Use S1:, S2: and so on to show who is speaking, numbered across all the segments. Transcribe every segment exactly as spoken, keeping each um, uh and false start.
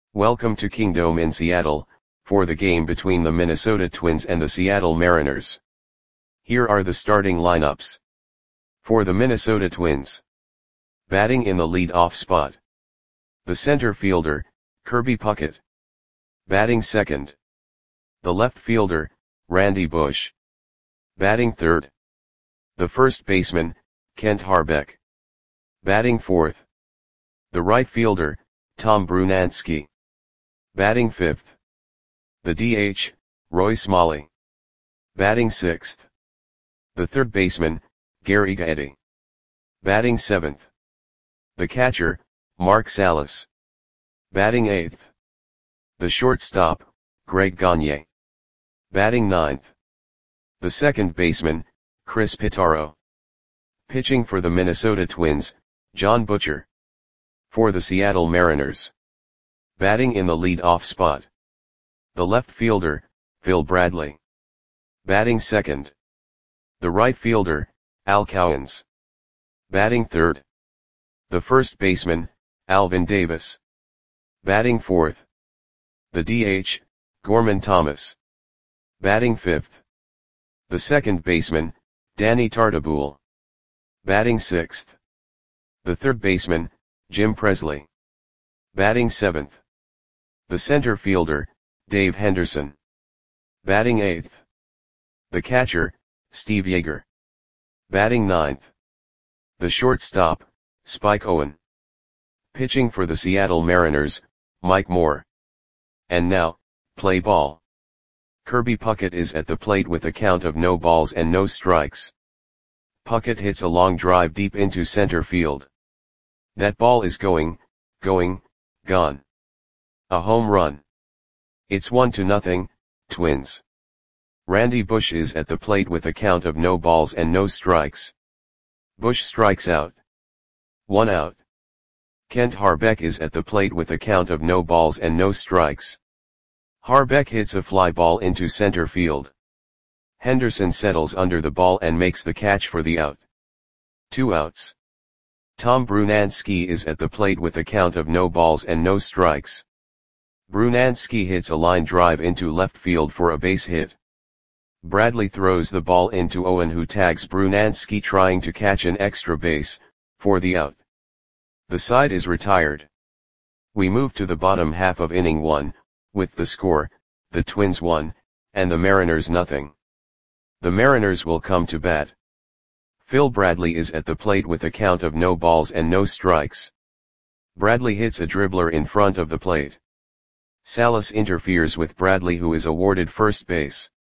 S1: Welcome to Kingdome in Seattle, for the game between the Minnesota Twins and the Seattle Mariners. Here are the starting lineups. For the Minnesota Twins. Batting in the lead-off spot. The center fielder, Kirby Puckett. Batting second. The left fielder, Randy Bush. Batting third. The first baseman, Kent Hrbek. Batting fourth. The right fielder, Tom Brunansky. Batting fifth. The D H, Roy Smalley. Batting sixth. The third baseman, Gary Gaetti. Batting seventh. The catcher, Mark Salas. Batting eighth. The shortstop, Greg Gagne. Batting ninth. The second baseman, Chris Pitaro. Pitching for the Minnesota Twins, John Butcher. For the Seattle Mariners. Batting in the lead-off spot. The left fielder, Phil Bradley. Batting second. The right fielder, Al Cowens. Batting third. The first baseman, Alvin Davis. Batting fourth. The D H, Gorman Thomas. Batting fifth. The second baseman, Danny Tartabull. Batting sixth. The third baseman, Jim Presley. Batting seventh. The center fielder, Dave Henderson. Batting eighth. The catcher, Steve Yeager. Batting ninth. The shortstop, Spike Owen. Pitching for the Seattle Mariners, Mike Moore. And now, play ball. Kirby Puckett is at the plate with a count of no balls and no strikes. Puckett hits a long drive deep into center field. That ball is going, going, gone. A home run. It's one to nothing, Twins. Randy Bush is at the plate with a count of no balls and no strikes. Bush strikes out. One out. Kent Hrbek is at the plate with a count of no balls and no strikes. Hrbek hits a fly ball into center field. Henderson settles under the ball and makes the catch for the out. Two outs. Tom Brunansky is at the plate with a count of no balls and no strikes. Brunansky hits a line drive into left field for a base hit. Bradley throws the ball into Owen, who tags Brunansky trying to catch an extra base, for the out. The side is retired. We move to the bottom half of inning one, with the score, the Twins one, and the Mariners nothing. The Mariners will come to bat. Phil Bradley is at the plate with a count of no balls and no strikes. Bradley hits a dribbler in front of the plate. Salas interferes with Bradley, who is awarded first base.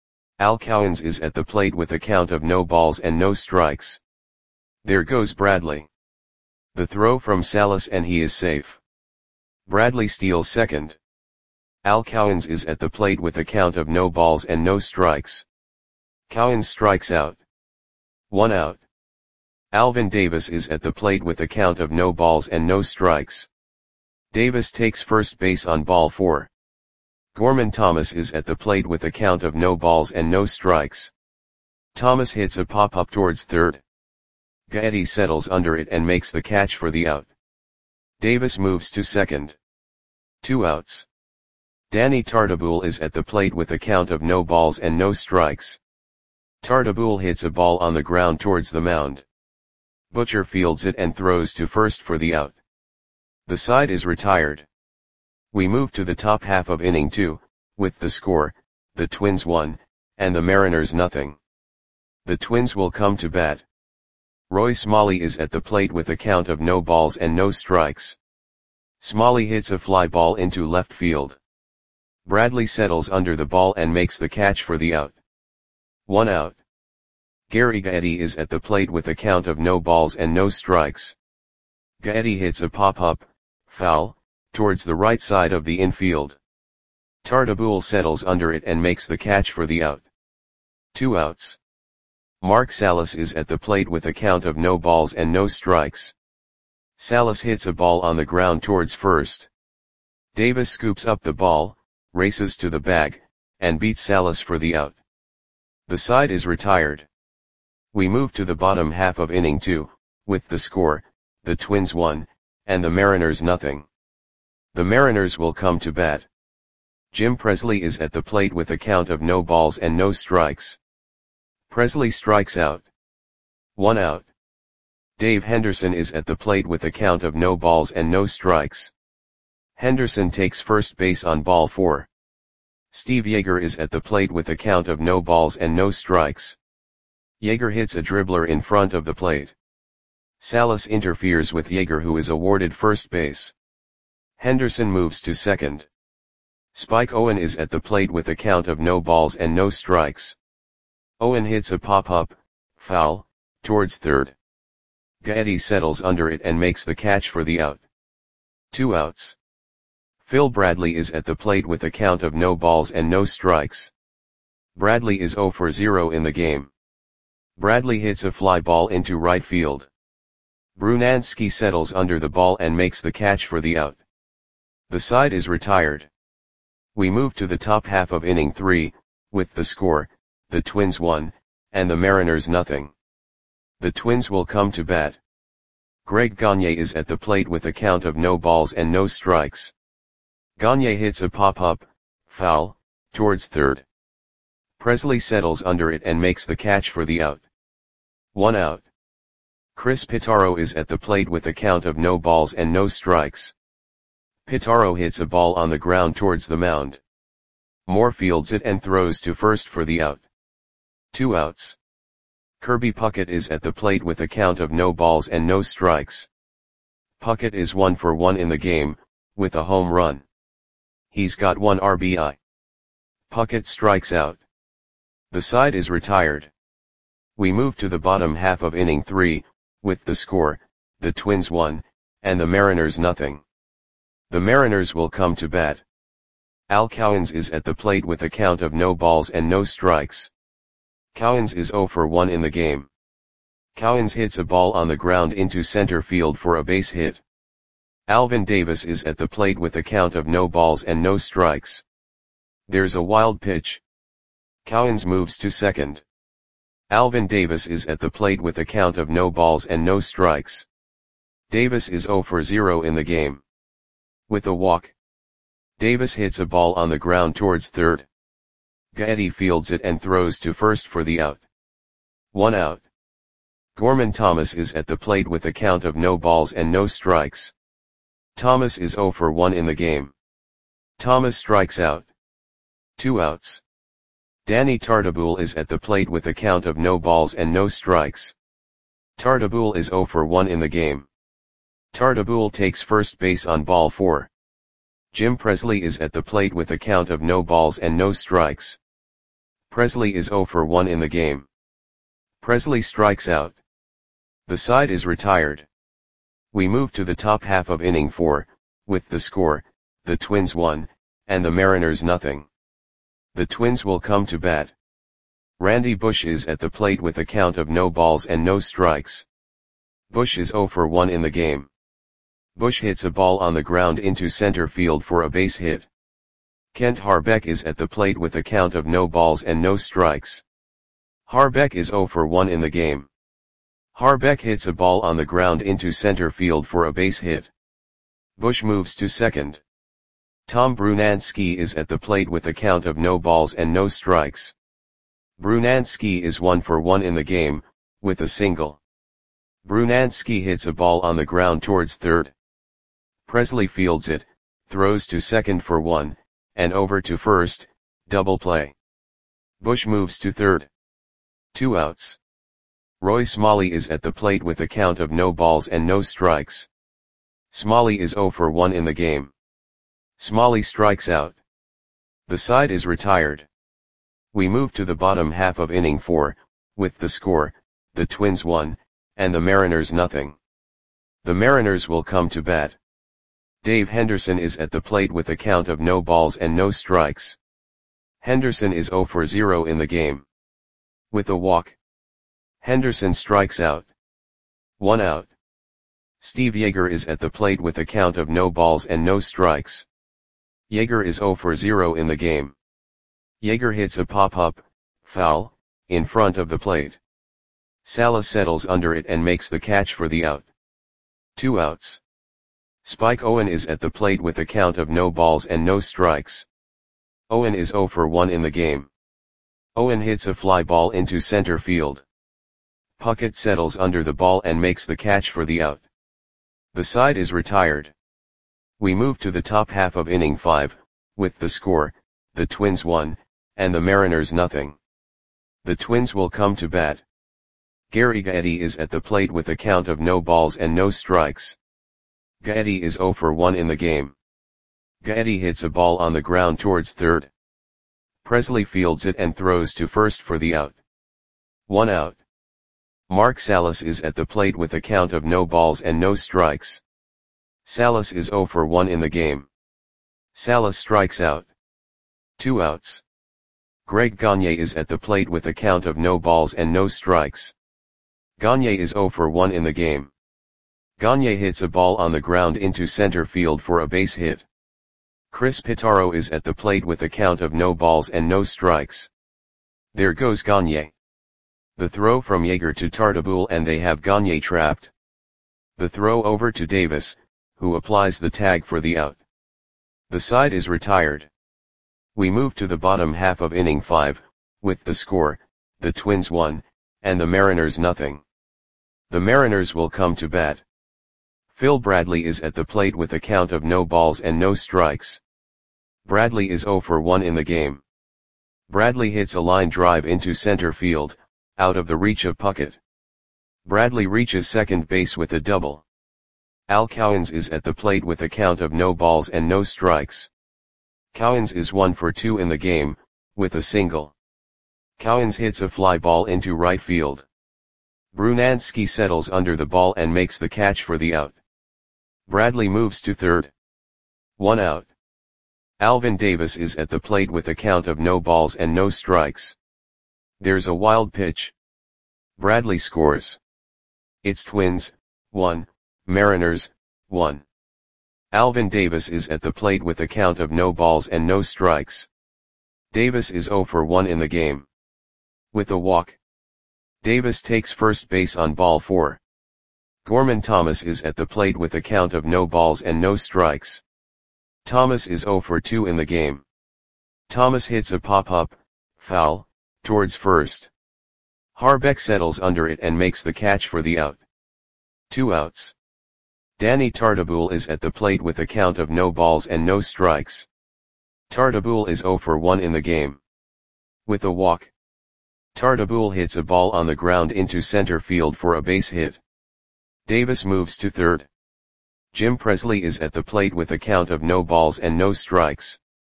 S1: Al Cowens is at the plate with a count of no balls and no strikes. There goes Bradley. The throw from Salas and he is safe. Bradley steals second. Al Cowens is at the plate with a count of no balls and no strikes. Cowens strikes out. One out. Alvin Davis is at the plate with a count of no balls and no strikes. Davis takes first base on ball four. Gorman Thomas is at the plate with a count of no balls and no strikes. Thomas hits a pop-up towards third. Gaetti settles under it and makes the catch for the out. Davis moves to second. Two outs. Danny Tartabull is at the plate with a count of no balls and no strikes. Tartabull hits a ball on the ground towards the mound. Butcher fields it and throws to first for the out. The side is retired. We move to the top half of inning two, with the score, the Twins one, and the Mariners nothing. The Twins will come to bat. Roy Smalley is at the plate with a count of no balls and no strikes. Smalley hits a fly ball into left field. Bradley settles under the ball and makes the catch for the out. One out. Gary Gaetti is at the plate with a count of no balls and no strikes. Gaetti hits a pop-up, foul, towards the right side of the infield. Tartabull settles under it and makes the catch for the out. Two outs. Mark Salas is at the plate with a count of no balls and no strikes. Salas hits a ball on the ground towards first. Davis scoops up the ball, races to the bag, and beats Salas for the out. The side is retired. We move to the bottom half of inning two, with the score, the Twins one, and the Mariners nothing. The Mariners will come to bat. Jim Presley is at the plate with a count of no balls and no strikes. Presley strikes out. One out. Dave Henderson is at the plate with a count of no balls and no strikes. Henderson takes first base on ball four. Steve Yeager is at the plate with a count of no balls and no strikes. Yeager hits a dribbler in front of the plate. Salas interferes with Yeager, who is awarded first base. Henderson moves to second. Spike Owen is at the plate with a count of no balls and no strikes. Owen hits a pop-up, foul, towards third. Gaetti settles under it and makes the catch for the out. Two outs. Phil Bradley is at the plate with a count of no balls and no strikes. Bradley is zero for zero in the game. Bradley hits a fly ball into right field. Brunansky settles under the ball and makes the catch for the out. The side is retired. We move to the top half of inning three, with the score, the Twins one, and the Mariners nothing. The Twins will come to bat. Greg Gagne is at the plate with a count of no balls and no strikes. Gagne hits a pop-up, foul, towards third. Presley settles under it and makes the catch for the out. One out. Chris Pitaro is at the plate with a count of no balls and no strikes. Pitaro hits a ball on the ground towards the mound. Moore fields it and throws to first for the out. Two outs. Kirby Puckett is at the plate with a count of no balls and no strikes. Puckett is one for one in the game, with a home run. He's got one R B I. Puckett strikes out. The side is retired. We move to the bottom half of inning three, with the score, the Twins one, and the Mariners nothing. The Mariners will come to bat. Al Cowens is at the plate with a count of no balls and no strikes. Cowens is zero for one in the game. Cowens hits a ball on the ground into center field for a base hit. Alvin Davis is at the plate with a count of no balls and no strikes. There's a wild pitch. Cowens moves to second. Alvin Davis is at the plate with a count of no balls and no strikes. Davis is zero for zero in the game. With a walk. Davis hits a ball on the ground towards third. Gaetti fields it and throws to first for the out. One out. Gorman Thomas is at the plate with a count of no balls and no strikes. Thomas is zero for one in the game. Thomas strikes out. Two outs. Danny Tartabull is at the plate with a count of no balls and no strikes. Tartabull is zero for one in the game. Tartabull takes first base on ball four. Jim Presley is at the plate with a count of no balls and no strikes. Presley is zero for one in the game. Presley strikes out. The side is retired. We move to the top half of inning four, with the score, the Twins one, and the Mariners nothing. The Twins will come to bat. Randy Bush is at the plate with a count of no balls and no strikes. Bush is zero for one in the game. Bush hits a ball on the ground into center field for a base hit. Kent Harbeck is at the plate with a count of no balls and no strikes. Harbeck is zero for one in the game. Harbeck hits a ball on the ground into center field for a base hit. Bush moves to second. Tom Brunansky is at the plate with a count of no balls and no strikes. Brunansky is one for one in the game, with a single. Brunansky hits a ball on the ground towards third. Presley fields it, throws to second for one, and over to first, double play. Bush moves to third. Two outs. Roy Smalley is at the plate with a count of no balls and no strikes. Smalley is zero for one in the game. Smalley strikes out. The side is retired. We move to the bottom half of inning four, with the score, the Twins one, and the Mariners nothing. The Mariners will come to bat. Dave Henderson is at the plate with a count of no balls and no strikes. Henderson is zero for zero in the game. With a walk. Henderson strikes out. One out. Steve Yeager is at the plate with a count of no balls and no strikes. Yeager is zero for zero in the game. Yeager hits a pop-up, foul, in front of the plate. Salas settles under it and makes the catch for the out. Two outs. Spike Owen is at the plate with a count of no balls and no strikes. Owen is zero for one in the game. Owen hits a fly ball into center field. Puckett settles under the ball and makes the catch for the out. The side is retired. We move to the top half of inning five, with the score, the Twins one, and the Mariners nothing. The Twins will come to bat. Gary Gaetti is at the plate with a count of no balls and no strikes. Gaetti is zero for one in the game. Gaetti hits a ball on the ground towards third. Presley fields it and throws to first for the out. One out. Mark Salas is at the plate with a count of no balls and no strikes. Salas is zero for one in the game. Salas strikes out. Two outs. Greg Gagne is at the plate with a count of no balls and no strikes. Gagne is zero for one in the game. Gagne hits a ball on the ground into center field for a base hit. Chris Pitaro is at the plate with a count of no balls and no strikes. There goes Gagne. The throw from Yeager to Tartabull and they have Gagne trapped. The throw over to Davis, who applies the tag for the out. The side is retired. We move to the bottom half of inning five, with the score, the Twins one, and the Mariners nothing. The Mariners will come to bat. Phil Bradley is at the plate with a count of no balls and no strikes. Bradley is zero for one in the game. Bradley hits a line drive into center field, out of the reach of Puckett. Bradley reaches second base with a double. Al Cowens is at the plate with a count of no balls and no strikes. Cowens is one for two in the game, with a single. Cowens hits a fly ball into right field. Brunansky settles under the ball and makes the catch for the out. Bradley moves to third. One out. Alvin Davis is at the plate with a count of no balls and no strikes. There's a wild pitch. Bradley scores. It's Twins, one, Mariners, one. Alvin Davis is at the plate with a count of no balls and no strikes. Davis is zero for one in the game. With a walk. Davis takes first base on ball four. Gorman Thomas is at the plate with a count of no balls and no strikes. Thomas is zero for two in the game. Thomas hits a pop-up, foul, towards first. Harbeck settles under it and makes the catch for the out. Two outs. Danny Tartabull is at the plate with a count of no balls and no strikes. Tartabull is zero for one in the game. With a walk. Tartabull hits a ball on the ground into center field for a base hit. Davis moves to third. Jim Presley is at the plate with a count of no balls and no strikes.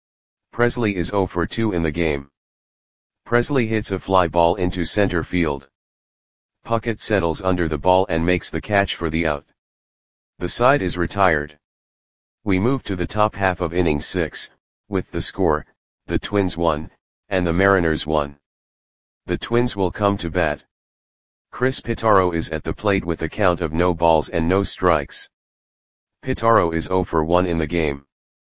S1: Presley is zero for two in the game. Presley hits a fly ball into center field. Puckett settles under the ball and makes the catch for the out. The side is retired. We move to the top half of inning six, with the score, the Twins one, and the Mariners one. The Twins will come to bat. Chris Pitaro is at the plate with a count of no balls and no strikes. Pitaro is zero for one in the game.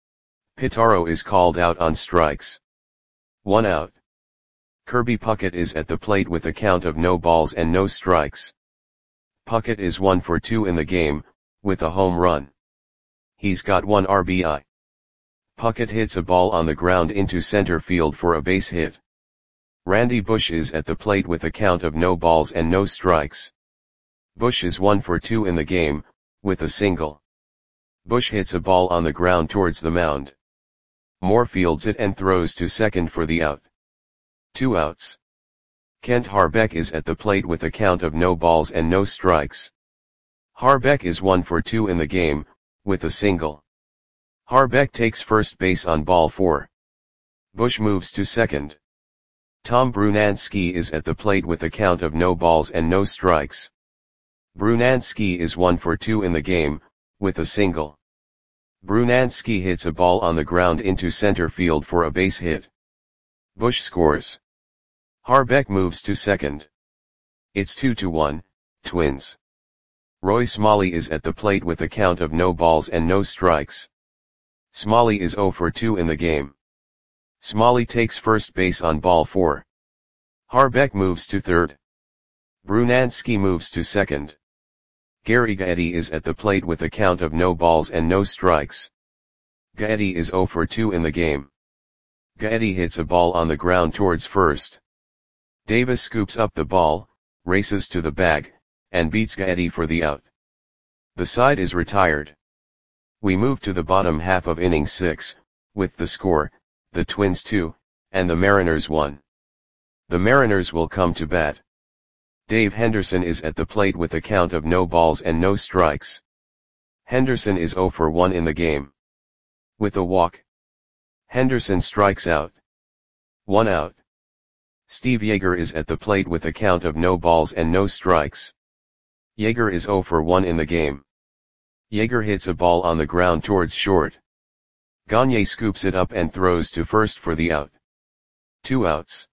S1: Pitaro is called out on strikes. One out. Kirby Puckett is at the plate with a count of no balls and no strikes. Puckett is one for two in the game, with a home run. He's got one R B I. Puckett hits a ball on the ground into center field for a base hit. Randy Bush is at the plate with a count of no balls and no strikes. Bush is one for two in the game, with a single. Bush hits a ball on the ground towards the mound. Moore fields it and throws to second for the out. Two outs. Kent Harbeck is at the plate with a count of no balls and no strikes. Harbeck is one for two in the game, with a single. Harbeck takes first base on ball four. Bush moves to second. Tom Brunansky is at the plate with a count of no balls and no strikes. Brunansky is one for two in the game, with a single. Brunansky hits a ball on the ground into center field for a base hit. Bush scores. Harbeck moves to second. It's two to one, Twins. Roy Smalley is at the plate with a count of no balls and no strikes. Smalley is zero for two in the game. Smalley takes first base on ball four. Harbeck moves to third. Brunansky moves to second. Gary Gaetti is at the plate with a count of no balls and no strikes. Gaetti is zero for two in the game. Gaetti hits a ball on the ground towards first. Davis scoops up the ball, races to the bag, and beats Gaetti for the out. The side is retired. We move to the bottom half of inning six, with the score, the Twins two, and the Mariners one. The Mariners will come to bat. Dave Henderson is at the plate with a count of no balls and no strikes. Henderson is zero for one in the game. With a walk, Henderson strikes out. One out. Steve Yeager is at the plate with a count of no balls and no strikes. Yeager is zero for one in the game. Yeager hits a ball on the ground towards short. Gagne scoops it up and throws to first for the out. Two outs.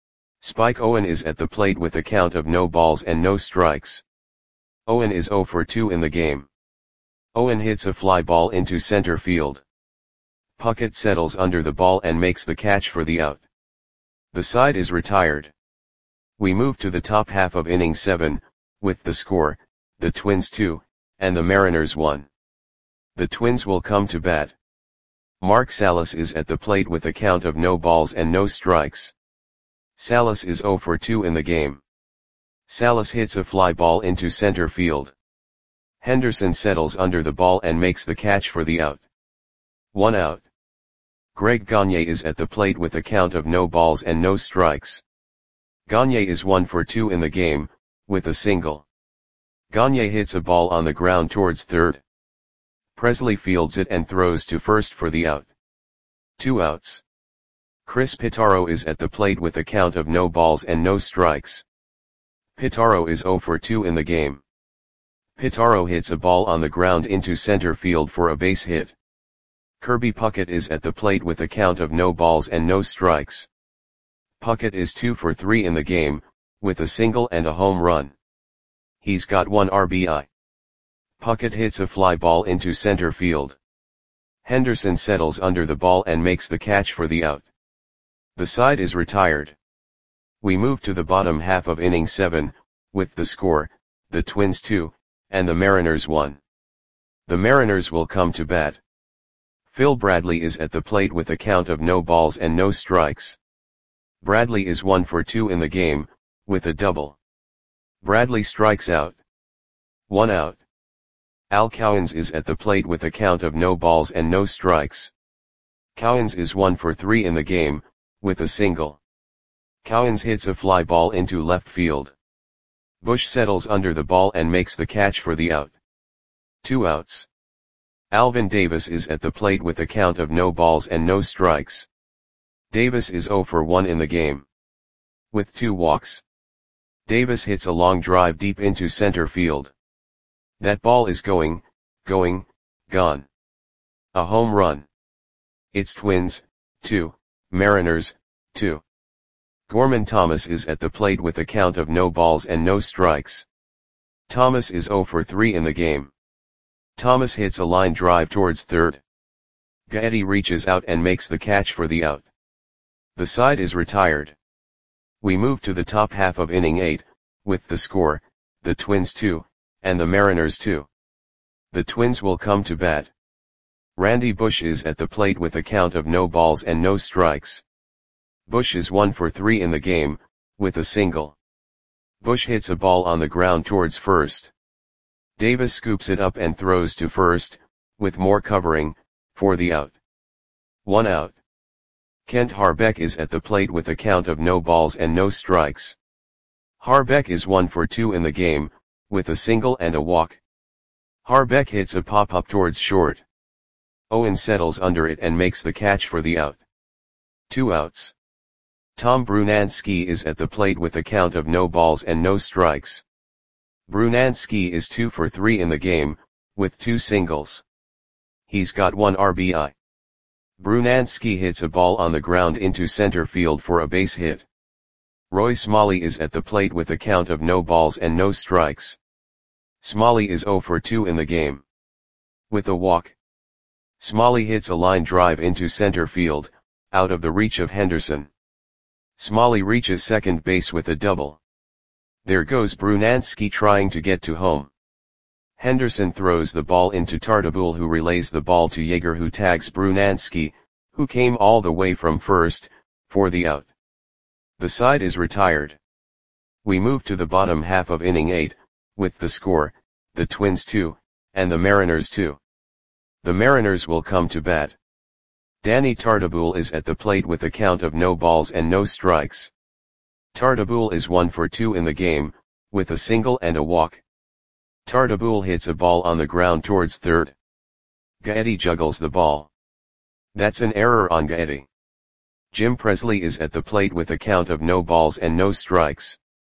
S1: Spike Owen is at the plate with a count of no balls and no strikes. Owen is zero for two in the game. Owen hits a fly ball into center field. Puckett settles under the ball and makes the catch for the out. The side is retired. We move to the top half of inning seven, with the score, the Twins two, and the Mariners one. The Twins will come to bat. Mark Salas is at the plate with a count of no balls and no strikes. Salas is zero for two in the game. Salas hits a fly ball into center field. Henderson settles under the ball and makes the catch for the out. One out. Greg Gagne is at the plate with a count of no balls and no strikes. Gagne is one for two in the game, with a single. Gagne hits a ball on the ground towards third. Presley fields it and throws to first for the out. Two outs. Chris Pitaro is at the plate with a count of no balls and no strikes. Pitaro is zero for two in the game. Pitaro hits a ball on the ground into center field for a base hit. Kirby Puckett is at the plate with a count of no balls and no strikes. Puckett is two for three in the game, with a single and a home run. He's got one R B I. Puckett hits a fly ball into center field. Henderson settles under the ball and makes the catch for the out. The side is retired. We move to the bottom half of inning seven, with the score, the Twins two, and the Mariners one. The Mariners will come to bat. Phil Bradley is at the plate with a count of no balls and no strikes. Bradley is one for two in the game, with a double. Bradley strikes out. One out. Al Cowens is at the plate with a count of no balls and no strikes. Cowens is one for three in the game, with a single. Cowens hits a fly ball into left field. Bush settles under the ball and makes the catch for the out. Two outs. Alvin Davis is at the plate with a count of no balls and no strikes. Davis is zero for one in the game. With two walks. Davis hits a long drive deep into center field. That ball is going, going, gone. A home run. It's Twins, two, Mariners, two. Gorman Thomas is at the plate with a count of no balls and no strikes. Thomas is zero for three in the game. Thomas hits a line drive towards third. Gaetti reaches out and makes the catch for the out. The side is retired. We move to the top half of inning eight, with the score, the Twins two, and the Mariners two. The Twins will come to bat. Randy Bush is at the plate with a count of no balls and no strikes. Bush is one for three in the game, with a single. Bush hits a ball on the ground towards first. Davis scoops it up and throws to first, with more covering, for the out. One out. Kent Harbeck is at the plate with a count of no balls and no strikes. Harbeck is one for two in the game, with a single and a walk. Harbeck hits a pop-up towards short. Owen settles under it and makes the catch for the out. Two outs. Tom Brunansky is at the plate with a count of no balls and no strikes. Brunansky is two for three in the game, with two singles. He's got one R B I. Brunansky hits a ball on the ground into center field for a base hit. Roy Smalley is at the plate with a count of no balls and no strikes. Smalley is zero for two in the game. With a walk. Smalley hits a line drive into center field, out of the reach of Henderson. Smalley reaches second base with a double. There goes Brunansky trying to get to home. Henderson throws the ball into Tartabull, who relays the ball to Jaeger, who tags Brunansky, who came all the way from first, for the out. The side is retired. We move to the bottom half of inning eight, with the score, the Twins two, and the Mariners two. The Mariners will come to bat. Danny Tartabull is at the plate with a count of no balls and no strikes. Tartabull is one for two in the game, with a single and a walk. Tartabull hits a ball on the ground towards third. Gaetti juggles the ball. That's an error on Gaetti. Jim Presley is at the plate with a count of no balls and no strikes.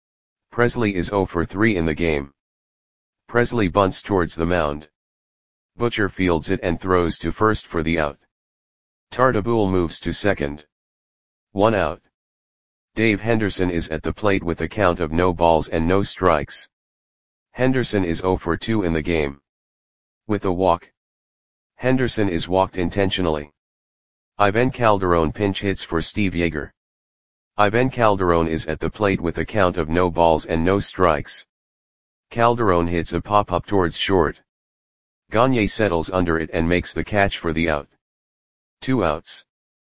S1: Presley is zero for three in the game. Presley bunts towards the mound. Butcher fields it and throws to first for the out. Tartabull moves to second. One out. Dave Henderson is at the plate with a count of no balls and no strikes. Henderson is zero for two in the game. With a walk. Henderson is walked intentionally. Ivan Calderon pinch hits for Steve Jaeger. Ivan Calderon is at the plate with a count of no balls and no strikes. Calderon hits a pop-up towards short. Gagne settles under it and makes the catch for the out. Two outs.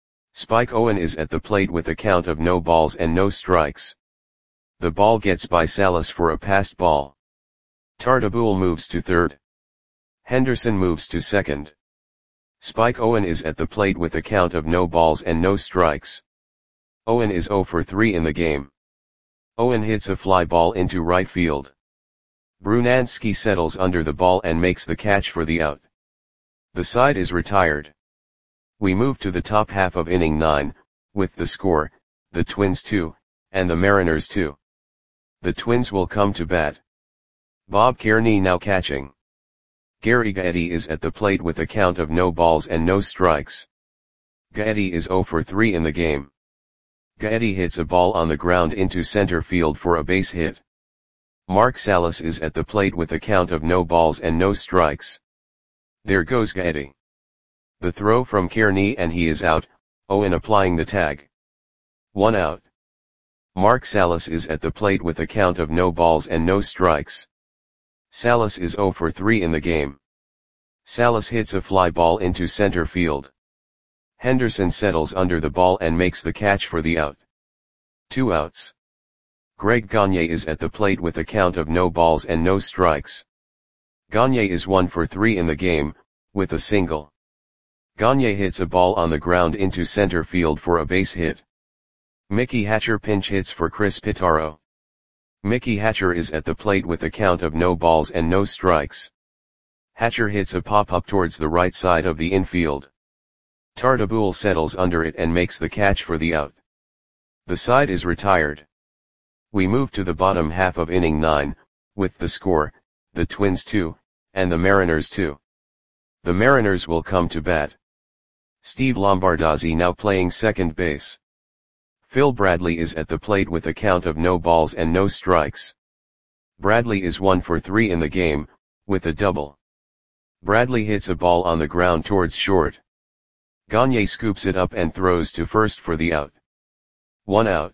S1: Spike Owen is at the plate with a count of no balls and no strikes. The ball gets by Salas for a passed ball. Tartabull moves to third. Henderson moves to second. Spike Owen is at the plate with a count of no balls and no strikes. Owen is zero for three in the game. Owen hits a fly ball into right field. Brunansky settles under the ball and makes the catch for the out. The side is retired. We move to the top half of inning nine, with the score, the Twins two, and the Mariners two. The Twins will come to bat. Bob Kearney now catching. Gary Gaetti is at the plate with a count of no balls and no strikes. Gaetti is zero for three in the game. Gaetti hits a ball on the ground into center field for a base hit. Mark Salas is at the plate with a count of no balls and no strikes. There goes Gaetti. The throw from Kearney and he is out, Owen applying the tag. One out. Mark Salas is at the plate with a count of no balls and no strikes. Salas is zero for three in the game. Salas hits a fly ball into center field. Henderson settles under the ball and makes the catch for the out. Two outs. Greg Gagne is at the plate with a count of no balls and no strikes. Gagne is one for three in the game, with a single. Gagne hits a ball on the ground into center field for a base hit. Mickey Hatcher pinch hits for Chris Pitaro. Mickey Hatcher is at the plate with a count of no balls and no strikes. Hatcher hits a pop-up towards the right side of the infield. Tartabull settles under it and makes the catch for the out. The side is retired. We move to the bottom half of inning nine, with the score, the Twins two, and the Mariners two. The Mariners will come to bat. Steve Lombardozzi now playing second base. Phil Bradley is at the plate with a count of no balls and no strikes. Bradley is one for three in the game, with a double. Bradley hits a ball on the ground towards short. Gagne scoops it up and throws to first for the out. One out.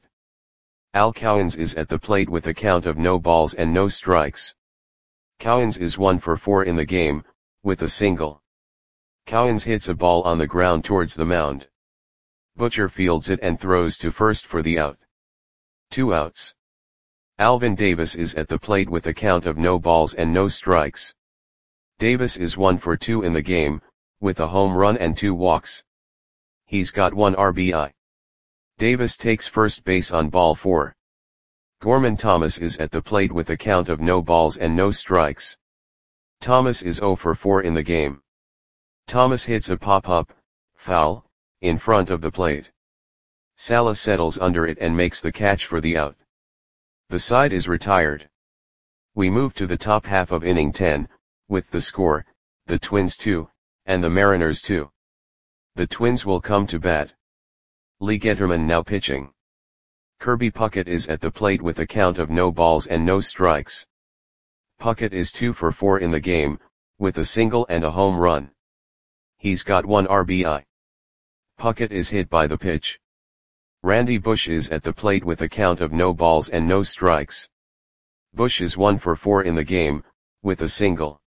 S1: Al Cowens is at the plate with a count of no balls and no strikes. Cowens is one for four in the game, with a single. Cowens hits a ball on the ground towards the mound. Butcher fields it and throws to first for the out. Two outs. Alvin Davis is at the plate with a count of no balls and no strikes. Davis is one for two in the game, with a home run and two walks. He's got one R B I. Davis takes first base on ball four. Gorman Thomas is at the plate with a count of no balls and no strikes. Thomas is zero for four in the game. Thomas hits a pop-up, foul, in front of the plate. Salas settles under it and makes the catch for the out. The side is retired. We move to the top half of inning ten, with the score, the Twins two, and the Mariners two. The Twins will come to bat. Lee Getterman now pitching. Kirby Puckett is at the plate with a count of no balls and no strikes. Puckett is two for four in the game, with a single and a home run. He's got one R B I. Puckett is hit by the pitch. Randy Bush is at the plate with a count of no balls and no strikes. Bush is one for four in the game, with a single.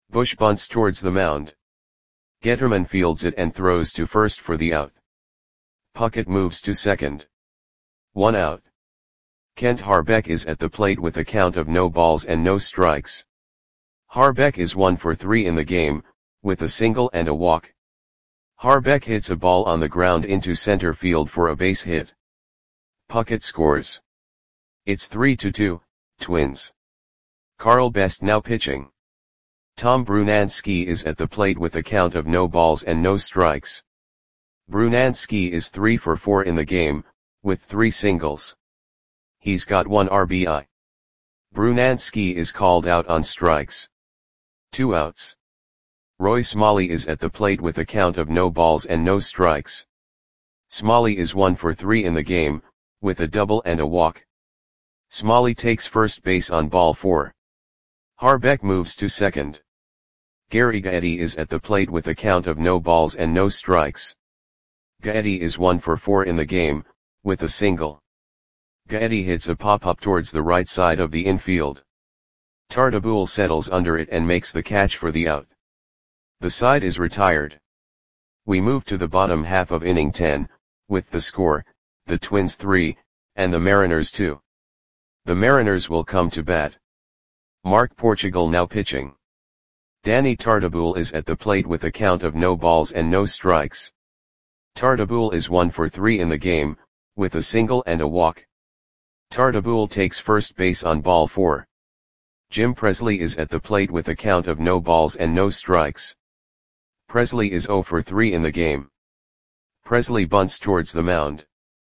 S1: Bush bunts towards the mound. Getterman fields it and throws to first for the out. Puckett moves to second. One out. Kent Harbeck is at the plate with a count of no balls and no strikes. Harbeck is one for three in the game, with a single and a walk. Harbeck hits a ball on the ground into center field for a base hit. Puckett scores. It's three to two, Twins. Carl Best now pitching. Tom Brunansky is at the plate with a count of no balls and no strikes. Brunansky is three for four in the game, with three singles. He's got one R B I. Brunansky is called out on strikes. Two outs. Roy Smalley is at the plate with a count of no balls and no strikes. Smalley is one for three in the game, with a double and a walk. Smalley takes first base on ball four. Harbeck moves to second. Gary Gaetti is at the plate with a count of no balls and no strikes. Gaetti is one for four in the game, with a single. Gaetti hits a pop-up towards the right side of the infield. Tartabull settles under it and makes the catch for the out. The side is retired. We move to the bottom half of inning ten, with the score, the Twins three, and the Mariners two. The Mariners will come to bat. Mark Portugal now pitching. Danny Tartabull is at the plate with a count of no balls and no strikes. Tartabull is one for three in the game, with a single and a walk. Tartabull takes first base on ball four. Jim Presley is at the plate with a count of no balls and no strikes. Presley is zero for three in the game. Presley bunts towards the mound.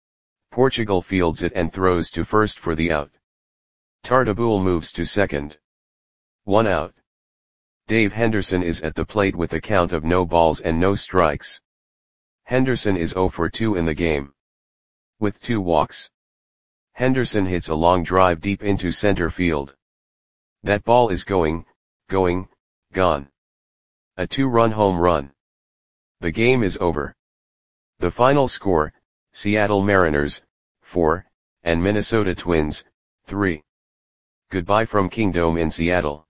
S1: Portugal fields it and throws to first for the out. Tartabull moves to second. One out. Dave Henderson is at the plate with a count of no balls and no strikes. Henderson is zero for two in the game. With two walks. Henderson hits a long drive deep into center field. That ball is going, going, gone. A two-run home run. The game is over. The final score, Seattle Mariners, four, and Minnesota Twins, three. Goodbye from Kingdome in Seattle.